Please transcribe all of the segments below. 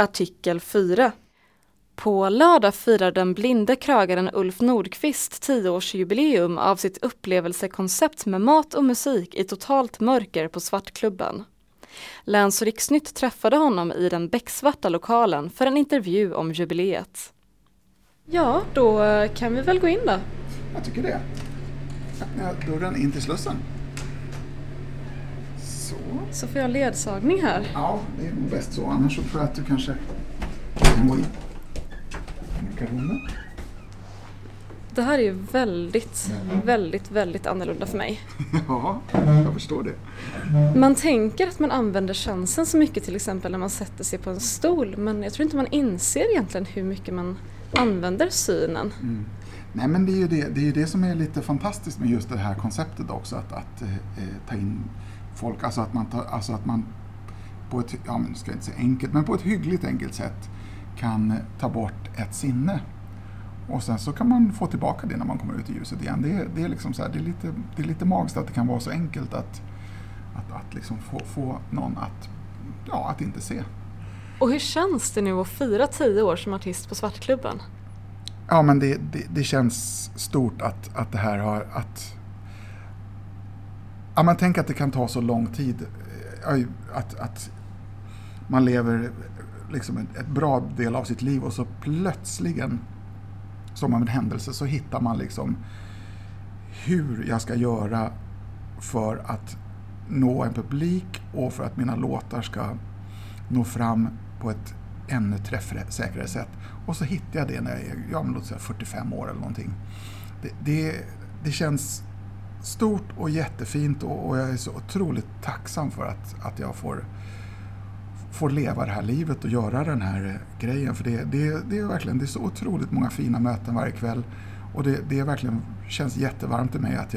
Artikel 4. På lördag firar den blinde krögaren Ulf Nordqvist 10-årsjubileum av sitt upplevelsekoncept med mat och musik i totalt mörker på Svartklubben. Läns- och Riksnytt träffade honom i den becksvarta lokalen för en intervju om jubileet. Ja, då kan vi väl gå in då. Jag tycker det. Öppna dörren in till Slussen. Så får jag ledsagning här. Ja, det är nog bäst så. Annars så tror jag att du kanske kan gå in. Det här är ju väldigt annorlunda för mig. Ja, jag förstår det. Man tänker att man använder chansen så mycket, till exempel när man sätter sig på en stol. Men jag tror inte man inser egentligen hur mycket man använder synen. Mm. Nej, men det är ju det som är lite fantastiskt med just det här konceptet också. Att ta in folk, alltså att man på ett, ja men ska jag inte säga enkelt, men på ett hyggligt enkelt sätt kan ta bort ett sinne. Och sen så kan man få tillbaka det när man kommer ut i ljuset igen. Det är liksom så här, det är lite magiskt att det kan vara så enkelt att liksom få någon att inte se. Och hur känns det nu att fira 10 år som artist på Svartklubben? Ja, men det känns stort att det här har ja, man tänker att det kan ta så lång tid att man lever liksom ett bra del av sitt liv och så plötsligen som av en händelse så hittar man liksom hur jag ska göra för att nå en publik och för att mina låtar ska nå fram på ett ännu träffsäkrare sätt. Och så hittar jag det när jag är låt säga 45 år eller någonting. Det känns stort och jättefint och jag är så otroligt tacksam för att jag får leva det här livet och göra den här grejen. För det är verkligen, det är så otroligt många fina möten varje kväll. Och det är verkligen, känns jättevarmt i mig att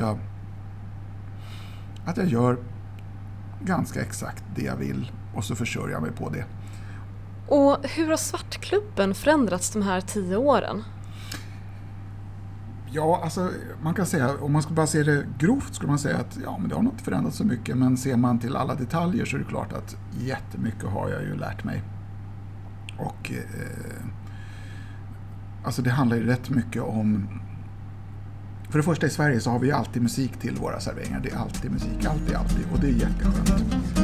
jag gör ganska exakt det jag vill och så försörjer jag mig på det. Och hur har Svartklubben förändrats de här 10 åren? Ja, alltså man kan säga, om man skulle bara se det grovt skulle man säga att ja, men det har nog inte förändrats så mycket. Men ser man till alla detaljer så är det klart att jättemycket har jag ju lärt mig. Och alltså det handlar ju rätt mycket om... För det första i Sverige så har vi alltid musik till våra serveringar. Det är alltid musik, alltid. Och det är jätteskönt.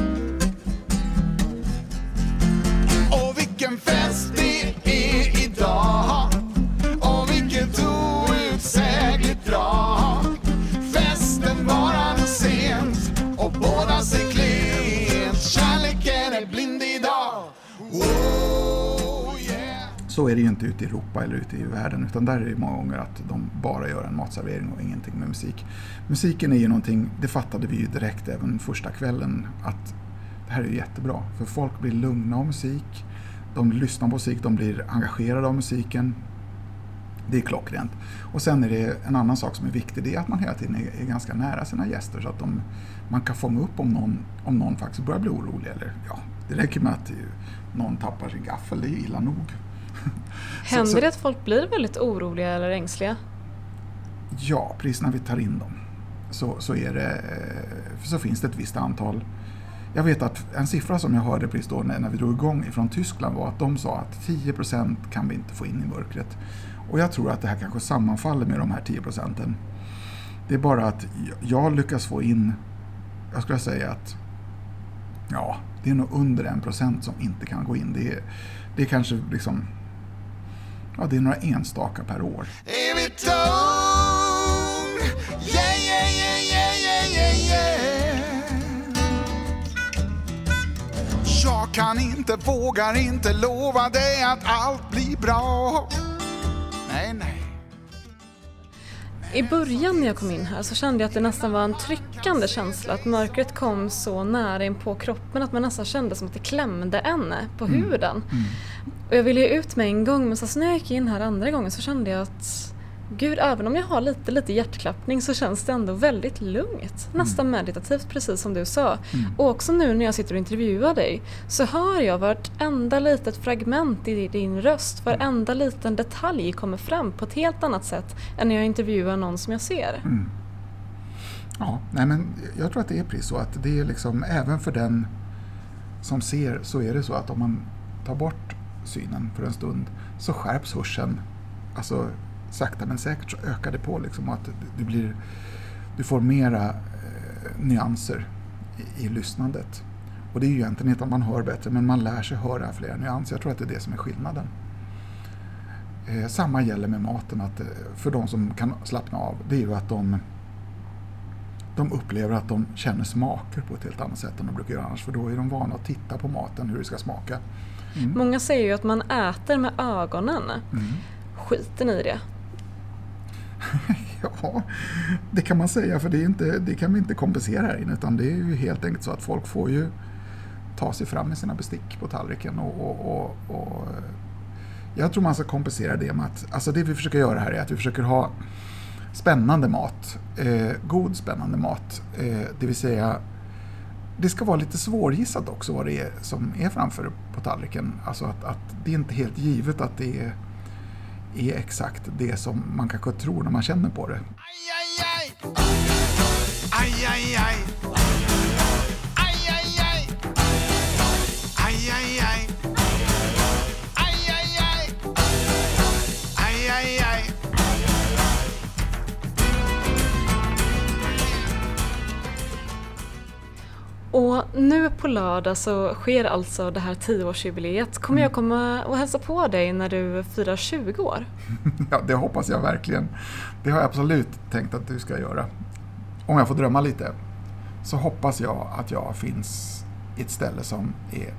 Och vilken fest det är idag. Och vilket outsägligt drag. Festen varar sent och båda ser klent. Kärleken är blind idag. Oh, yeah. Så är det ju inte ute i Europa eller ute i världen, utan där är det många gånger att de bara gör en matservering och ingenting med musik. Musiken är ju någonting, det fattade vi ju direkt även första kvällen, att det här är jättebra. För folk blir lugna av musik, de lyssnar på musik, de blir engagerade av musiken. Det är klockrent. Och sen är det en annan sak som är viktig, det är att man hela tiden är ganska nära sina gäster så att man kan fånga upp om någon faktiskt börjar bli orolig. Eller ja, det räcker med att någon tappar sin gaffel, det är illa nog. Händer det att folk blir väldigt oroliga eller ängsliga? Ja, precis när vi tar in dem så finns det ett visst antal. Jag vet att en siffra som jag hörde precis då när vi drog igång ifrån Tyskland var att de sa att 10% kan vi inte få in i mörkret. Och jag tror att det här kanske sammanfaller med de här 10%. Det är bara att jag lyckas få in, jag skulle säga att ja, det är nog under 1% som inte kan gå in. Det är kanske liksom, ja, det är några enstaka per år. Är vi tung? Yeah, yeah, yeah, yeah, yeah, yeah, yeah. Jag kan inte, vågar inte lova dig att allt blir bra. Nej. I början när jag kom in här så kände jag att det nästan var en tryckande känsla. Att mörkret kom så nära in på kroppen att man nästan kände som att det klämde en på huden. Och jag ville ju ut med en gång, men så när jag gick in här andra gången så kände jag att gud, även om jag har lite hjärtklappning så känns det ändå väldigt lugnt. Nästan meditativt, precis som du sa. Och också nu när jag sitter och intervjuar dig så hör jag vartenda litet fragment i din röst. Varenda liten detalj kommer fram på ett helt annat sätt än när jag intervjuar någon som jag ser. Ja, nej men jag tror att det är precis så att det är liksom, även för den som ser så är det så att om man tar bort synen för en stund, så skärps hörseln. Alltså sakta men säkert så ökar det på liksom, att du får mera nyanser i lyssnandet. Och det är ju egentligen inte att man hör bättre, men man lär sig höra fler nyanser. Jag tror att det är det som är skillnaden. Samma gäller med maten, att för de som kan slappna av, det är ju att de upplever att de känner smaker på ett helt annat sätt än de brukar göra annars, för då är de vana att titta på maten, hur det ska smaka. Många säger ju att man äter med ögonen. Skiter ni i det? Ja, det kan man säga, för det kan vi inte kompensera här inne, utan det är ju helt enkelt så att folk får ju ta sig fram med sina bestick på tallriken och jag tror man ska kompensera det med att, alltså det vi försöker göra här är att vi försöker ha spännande mat, god spännande mat, det vill säga det ska vara lite svårgissat också vad det är som är framför på tallriken, alltså att det är inte helt givet att det är exakt det som man kanske tror när man känner på det. Aj, aj, aj. Aj, aj, aj. Aj, aj, aj. Aj, aj, aj. Aj, aj, aj. Aj, aj, aj. Och nu på lördag så sker alltså det här 10-årsjubileet. Kommer jag komma och hälsa på dig när du firar 20 år? Ja, det hoppas jag verkligen. Det har jag absolut tänkt att du ska göra. Om jag får drömma lite så hoppas jag att jag finns i ett ställe som är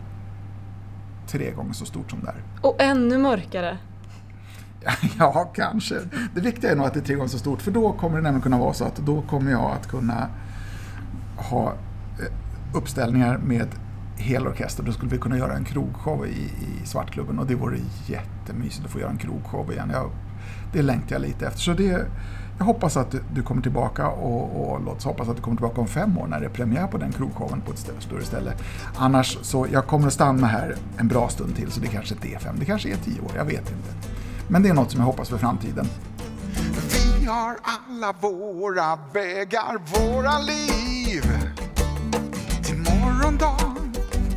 3 gånger så stort som där. Och ännu mörkare. Ja, kanske. Det viktiga är nog att det är 3 gånger så stort, för då kommer det nämligen kunna vara så att då kommer jag att kunna ha uppställningar med hel orkester. Då skulle vi kunna göra en krogshow i Svartklubben, och det vore jättemysigt att få göra en krogshow igen. Det längtar jag lite efter. Så jag hoppas att du kommer tillbaka och låt oss hoppas att du kommer tillbaka om 5 år när det är premiär på den krogshowen på ett större ställe. Annars så jag kommer att stanna här en bra stund till, så det kanske inte är 5, det kanske är 10 år, jag vet inte. Men det är något som jag hoppas för framtiden. Vi har alla våra vägar, våra liv till morgondagen.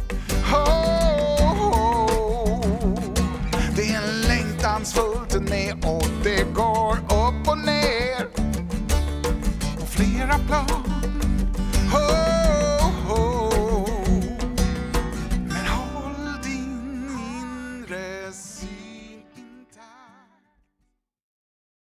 Det är en längtans fullt med, och det går upp och ner på flera plan.